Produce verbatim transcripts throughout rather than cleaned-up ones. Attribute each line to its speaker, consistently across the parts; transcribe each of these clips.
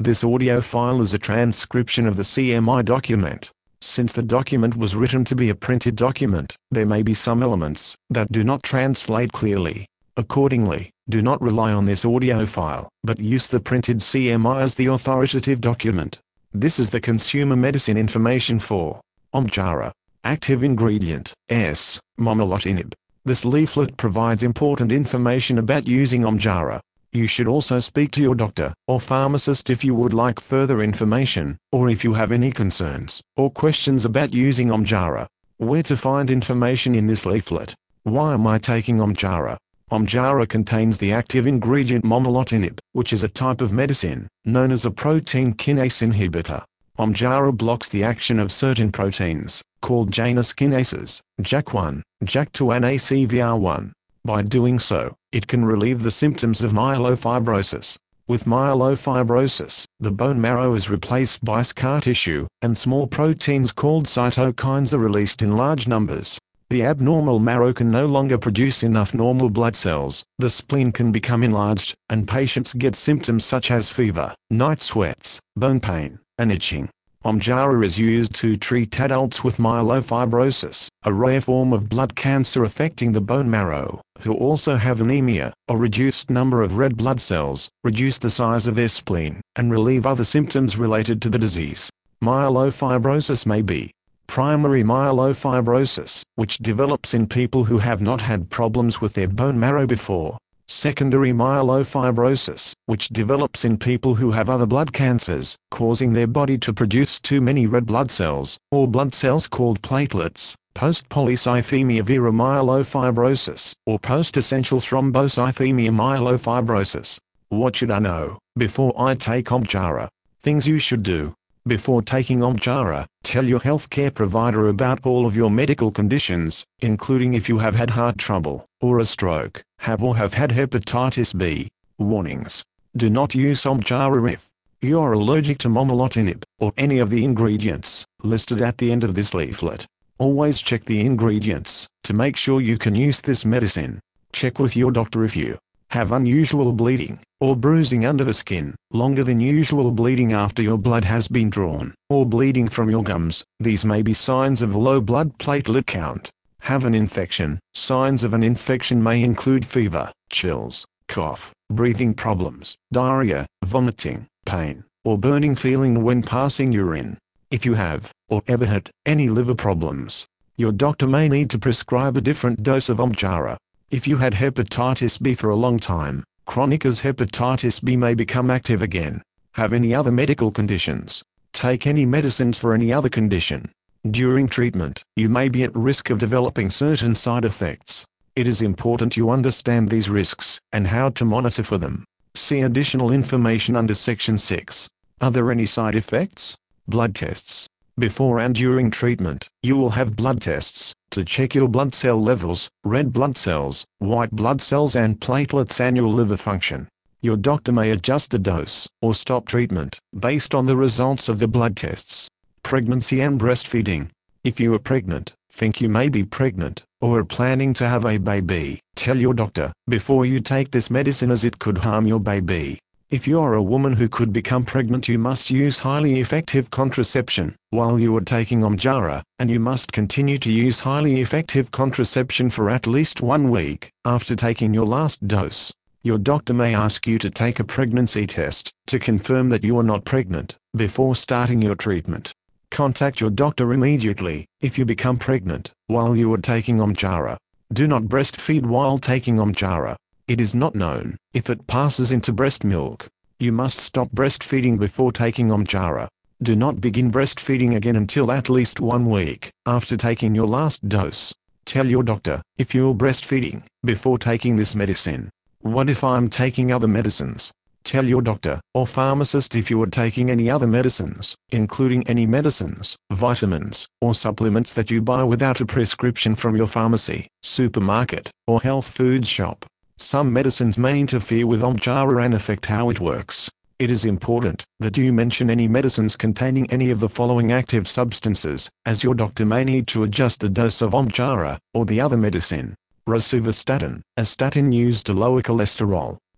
Speaker 1: This audio file is a transcription of the C M I document. Since the document was written to be a printed document, there may be some elements that do not translate clearly. Accordingly, do not rely on this audio file, but use the printed C M I as the authoritative document. This is the consumer medicine information for Omjara. Active ingredient, S, momelotinib. This leaflet provides important information about using Omjara. You should also speak to your doctor or pharmacist if you would like further information, or if you have any concerns or questions about using Omjara. Where to find information in this leaflet? Why am I taking Omjara? Omjara contains the active ingredient momelotinib, which is a type of medicine known as a protein kinase inhibitor. Omjara blocks the action of certain proteins, called Janus kinases, J A K one, J A K two and A C V R one. By doing so, it can relieve the symptoms of myelofibrosis. With myelofibrosis, the bone marrow is replaced by scar tissue, and small proteins called cytokines are released in large numbers. The abnormal marrow can no longer produce enough normal blood cells, the spleen can become enlarged, and patients get symptoms such as fever, night sweats, bone pain, and itching. Omjara is used to treat adults with myelofibrosis, a rare form of blood cancer affecting the bone marrow, who also have anemia, a reduced number of red blood cells, reduce the size of their spleen, and relieve other symptoms related to the disease. Myelofibrosis may be primary myelofibrosis, which develops in people who have not had problems with their bone marrow before. Secondary myelofibrosis, which develops in people who have other blood cancers, causing their body to produce too many red blood cells, or blood cells called platelets. Post-polycythemia vera myelofibrosis, or post-essential thrombocythemia myelofibrosis. What should I know before I take Omjara? Things you should do. Before taking Omjara, tell your healthcare provider about all of your medical conditions, including if you have had heart trouble, or a stroke, have or have had hepatitis B. Warnings. Do not use Omjara if you are allergic to momelotinib, or any of the ingredients listed at the end of this leaflet. Always check the ingredients to make sure you can use this medicine. Check with your doctor if you have unusual bleeding, or bruising under the skin, longer than usual bleeding after your blood has been drawn, or bleeding from your gums. These may be signs of low blood platelet count. Have an infection. Signs of an infection may include fever, chills, cough, breathing problems, diarrhea, vomiting, pain, or burning feeling when passing urine. If you have, or ever had, any liver problems, your doctor may need to prescribe a different dose of Omjara. If you had hepatitis B for a long time, chronic as hepatitis B may become active again. Have any other medical conditions? Take any medicines for any other condition. During treatment, you may be at risk of developing certain side effects. It is important you understand these risks, and how to monitor for them. See additional information under Section six. Are there any side effects? Blood tests. Before and during treatment, you will have blood tests to check your blood cell levels, red blood cells, white blood cells and platelets and your liver function. Your doctor may adjust the dose, or stop treatment, based on the results of the blood tests. Pregnancy and breastfeeding. If you are pregnant, think you may be pregnant, or are planning to have a baby, tell your doctor before you take this medicine as it could harm your baby. If you are a woman who could become pregnant, you must use highly effective contraception while you are taking Omjara, and you must continue to use highly effective contraception for at least one week after taking your last dose. Your doctor may ask you to take a pregnancy test to confirm that you are not pregnant before starting your treatment. Contact your doctor immediately if you become pregnant while you are taking Omjara. Do not breastfeed while taking Omjara. It is not known if it passes into breast milk. You must stop breastfeeding before taking Omjara. Do not begin breastfeeding again until at least one week after taking your last dose. Tell your doctor if you're breastfeeding before taking this medicine. What if I'm taking other medicines? Tell your doctor or pharmacist if you are taking any other medicines, including any medicines, vitamins, or supplements that you buy without a prescription from your pharmacy, supermarket, or health food shop. Some medicines may interfere with Omjara and affect how it works. It is important that you mention any medicines containing any of the following active substances, as your doctor may need to adjust the dose of Omjara or the other medicine. Rosuvastatin, a statin used to lower cholesterol.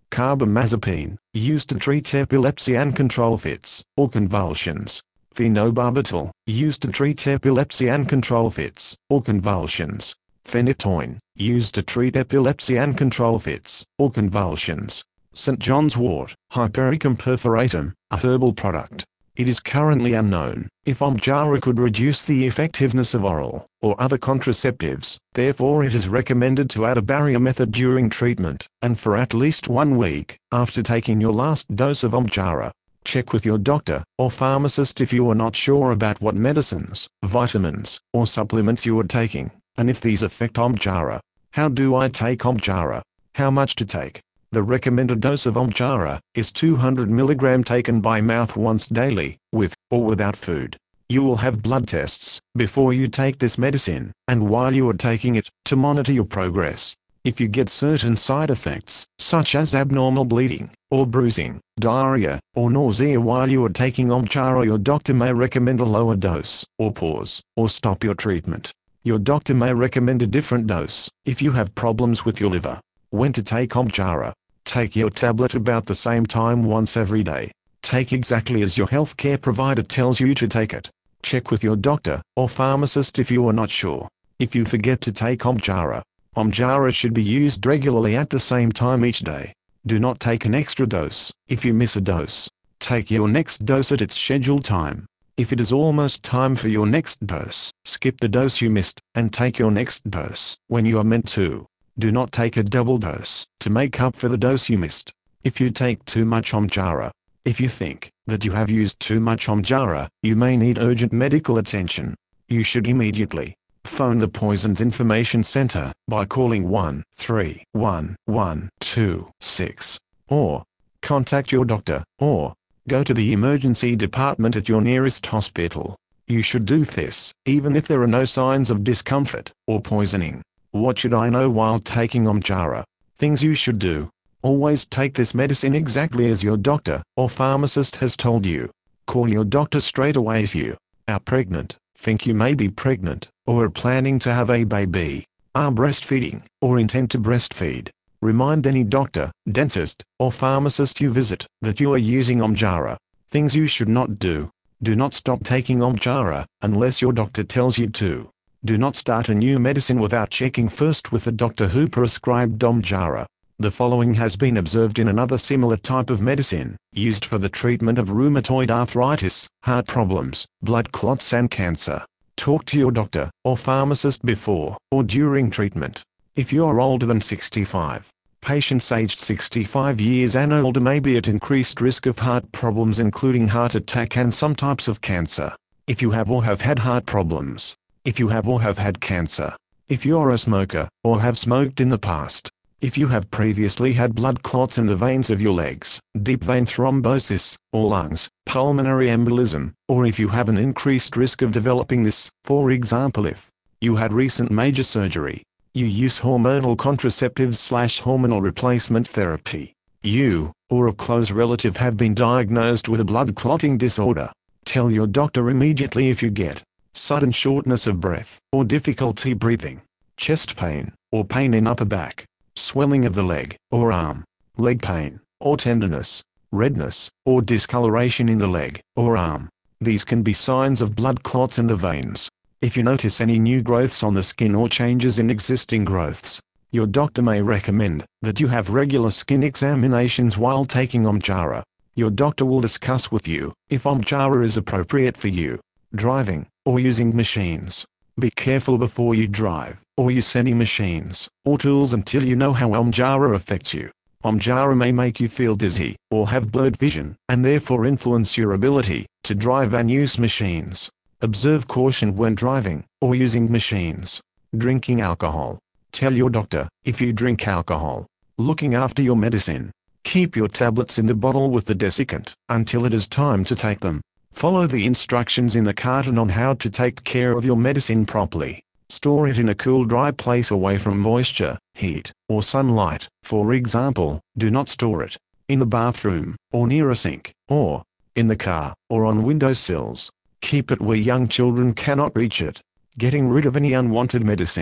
Speaker 1: Carbamazepine, used to treat epilepsy and control fits or convulsions. Phenobarbital, used to treat epilepsy and control fits or convulsions. Phenytoin, used to treat epilepsy and control fits or convulsions. Saint John's wort, Hypericum perforatum, a herbal product. It is currently unknown if Omjara could reduce the effectiveness of oral or other contraceptives, therefore it is recommended to add a barrier method during treatment, and for at least one week, after taking your last dose of Omjara. Check with your doctor or pharmacist if you are not sure about what medicines, vitamins, or supplements you are taking, and if these affect Omjara. How do I take Omjara? How much to take? The recommended dose of Omjara is two hundred milligrams taken by mouth once daily, with or without food. You will have blood tests before you take this medicine, and while you are taking it, to monitor your progress. If you get certain side effects, such as abnormal bleeding, or bruising, diarrhea, or nausea while you are taking Omjara, your doctor may recommend a lower dose, or pause, or stop your treatment. Your doctor may recommend a different dose if you have problems with your liver. When to take Omjara? Take your tablet about the same time once every day. Take exactly as your healthcare provider tells you to take it. Check with your doctor or pharmacist if you are not sure. If you forget to take Omjara, Omjara should be used regularly at the same time each day. Do not take an extra dose if you miss a dose. Take your next dose at its scheduled time. If it is almost time for your next dose, skip the dose you missed, and take your next dose when you are meant to. Do not take a double dose to make up for the dose you missed. If you take too much Omjara, if you think that you have used too much Omjara, you may need urgent medical attention. You should immediately phone the Poisons Information Center by calling one three one one two six, or contact your doctor, or go to the emergency department at your nearest hospital. You should do this even if there are no signs of discomfort or poisoning. What should I know while taking Omjara? Things you should do. Always take this medicine exactly as your doctor or pharmacist has told you. Call your doctor straight away if you are pregnant, think you may be pregnant, or are planning to have a baby, are breastfeeding, or intend to breastfeed. Remind any doctor, dentist, or pharmacist you visit that you are using Omjara. Things you should not do. Do not stop taking Omjara unless your doctor tells you to. Do not start a new medicine without checking first with the doctor who prescribed Omjara. The following has been observed in another similar type of medicine, used for the treatment of rheumatoid arthritis, heart problems, blood clots and cancer. Talk to your doctor or pharmacist before or during treatment. If you are older than sixty-five, patients aged sixty-five years and older may be at increased risk of heart problems including heart attack and some types of cancer. If you have or have had heart problems, if you have or have had cancer, if you are a smoker or have smoked in the past, if you have previously had blood clots in the veins of your legs, deep vein thrombosis, or lungs, pulmonary embolism, or if you have an increased risk of developing this, for example if you had recent major surgery, you use hormonal contraceptives slash hormonal replacement therapy, you, or a close relative have been diagnosed with a blood clotting disorder, tell your doctor immediately if you get sudden shortness of breath, or difficulty breathing, chest pain, or pain in upper back, swelling of the leg or arm, leg pain, or tenderness, redness, or discoloration in the leg or arm. These can be signs of blood clots in the veins. If you notice any new growths on the skin or changes in existing growths, your doctor may recommend that you have regular skin examinations while taking Omjara. Your doctor will discuss with you if Omjara is appropriate for you. Driving or using machines. Be careful before you drive or use any machines or tools until you know how Omjara affects you. Omjara may make you feel dizzy or have blurred vision and therefore influence your ability to drive and use machines. Observe caution when driving or using machines. Drinking alcohol. Tell your doctor if you drink alcohol. Looking after your medicine. Keep your tablets in the bottle with the desiccant until it is time to take them. Follow the instructions in the carton on how to take care of your medicine properly. Store it in a cool, dry place away from moisture, heat, or sunlight. For example, do not store it in the bathroom, or near a sink, or in the car, or on windowsills. Keep it where young children cannot reach it. Getting rid of any unwanted medicine.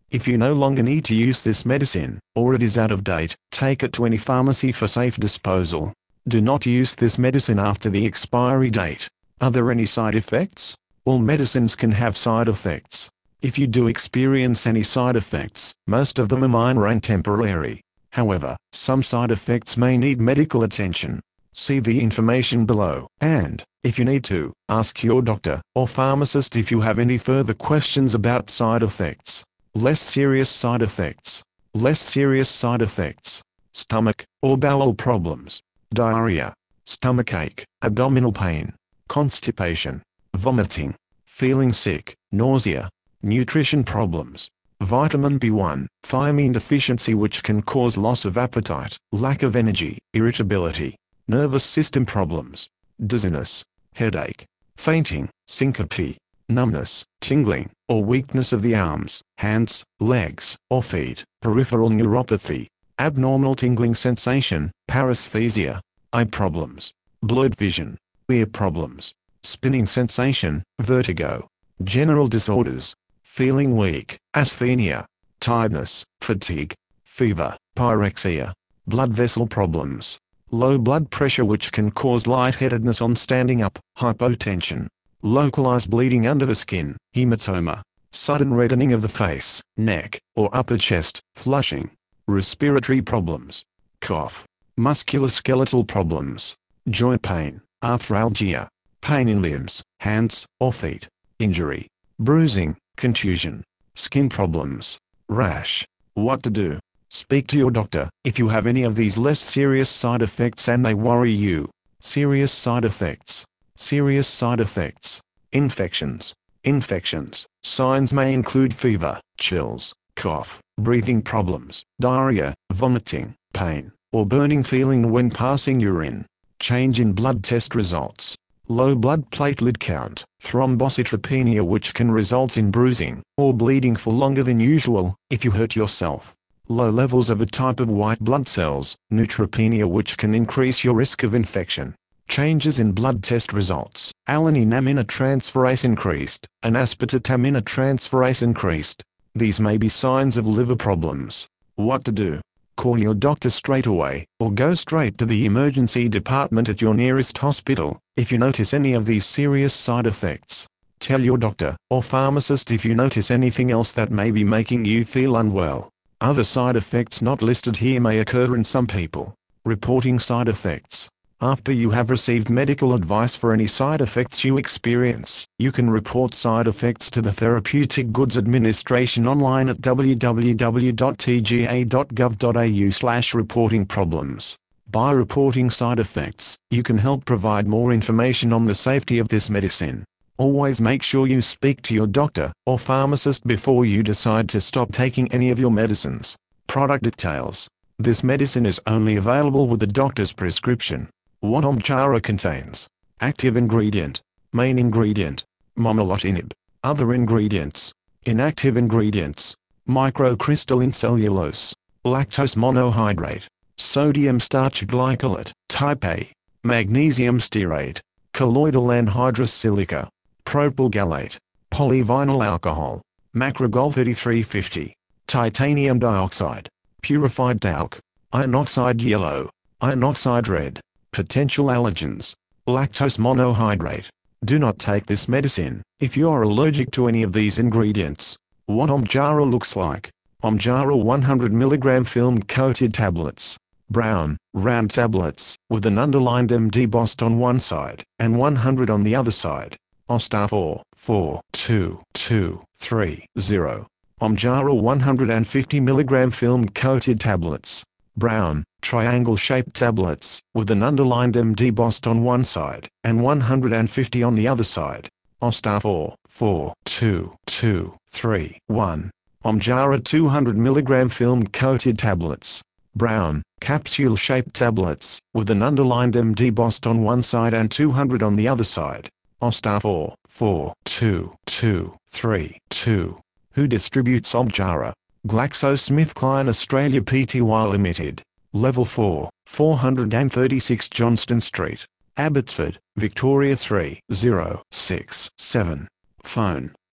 Speaker 1: If you no longer need to use this medicine, or it is out of date, take it to any pharmacy for safe disposal. Do not use this medicine after the expiry date. Are there any side effects? All medicines can have side effects. If you do experience any side effects, most of them are minor and temporary. However, some side effects may need medical attention. See the information below, and, if you need to, ask your doctor or pharmacist if you have any further questions about side effects. Less serious side effects. Less serious side effects. Stomach or bowel problems. Diarrhea. Stomachache, abdominal pain. Constipation. Vomiting. Feeling sick, nausea. Nutrition problems. Vitamin B one, thiamine deficiency which can cause loss of appetite, lack of energy, irritability. Nervous system problems. Dizziness. Headache. Fainting, syncope. Numbness, tingling, or weakness of the arms, hands, legs, or feet, peripheral neuropathy, abnormal tingling sensation, paresthesia, eye problems, blurred vision, ear problems, spinning sensation, vertigo, general disorders, feeling weak, asthenia, tiredness, fatigue, fever, pyrexia, blood vessel problems, low blood pressure which can cause lightheadedness on standing up, hypotension. Localized bleeding under the skin, hematoma, sudden reddening of the face, neck, or upper chest, flushing, respiratory problems, cough, musculoskeletal problems, joint pain, arthralgia, pain in limbs, hands, or feet, injury, bruising, contusion, skin problems, rash. What to do? Speak to your doctor if you have any of these less serious side effects and they worry you. Serious side effects. Serious side effects. Infections. Infections. Signs may include fever, chills, cough, breathing problems, diarrhea, vomiting, pain, or burning feeling when passing urine. Change in blood test results. Low blood platelet count, thrombocytopenia which can result in bruising or bleeding for longer than usual if you hurt yourself. Low levels of a type of white blood cells, neutropenia which can increase your risk of infection. Changes in blood test results. Alanine aminotransferase increased, and aspartate aminotransferase increased. These may be signs of liver problems. What to do? Call your doctor straight away, or go straight to the emergency department at your nearest hospital, if you notice any of these serious side effects. Tell your doctor or pharmacist if you notice anything else that may be making you feel unwell. Other side effects not listed here may occur in some people. Reporting side effects. After you have received medical advice for any side effects you experience, you can report side effects to the Therapeutic Goods Administration online at w w w dot t g a dot gov dot a u slash reporting problems. By reporting side effects, you can help provide more information on the safety of this medicine. Always make sure you speak to your doctor or pharmacist before you decide to stop taking any of your medicines. Product details. This medicine is only available with a doctor's prescription. What Omjara contains. Active ingredient. Main ingredient. Momelotinib. Other ingredients. Inactive ingredients. Microcrystalline cellulose. Lactose monohydrate. Sodium starch glycolate, type A. Magnesium stearate. Colloidal anhydrous silica. Propyl gallate. Polyvinyl alcohol. Macrogol thirty-three fifty. Titanium dioxide. Purified talc. Iron oxide yellow. Iron oxide red. Potential allergens. Lactose monohydrate. Do not take this medicine if you are allergic to any of these ingredients. What Omjara looks like. Omjara one hundred milligram film-coated tablets. Brown, round tablets, with an underlined M D embossed on one side, and one hundred on the other side. Ostar four, four, two, two, three, zero. Omjara one hundred fifty milligram film-coated tablets. Brown, triangle-shaped tablets, with an underlined M D embossed on one side, and one hundred fifty on the other side. Ostar four, four, two, two, three, one. Omjara two hundred milligram film-coated tablets. Brown, capsule-shaped tablets, with an underlined M D embossed on one side and two hundred on the other side. Ostar four, four, two, two, three, two. Who distributes Omjara? GlaxoSmithKline Australia Pty Limited. Level four, four thirty-six Johnston Street, Abbotsford, Victoria three zero six seven. Phone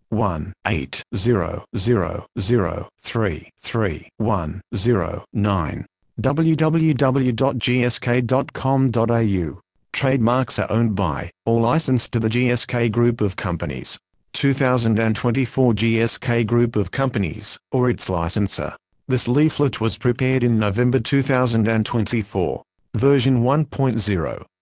Speaker 1: one eight zero zero zero three three one zero nine. w w w dot g s k dot com dot a u. Trademarks are owned by, or licensed to the G S K Group of Companies. two thousand twenty-four G S K Group of Companies, or its licensor. This leaflet was prepared in November two thousand twenty-four. Version one point zero.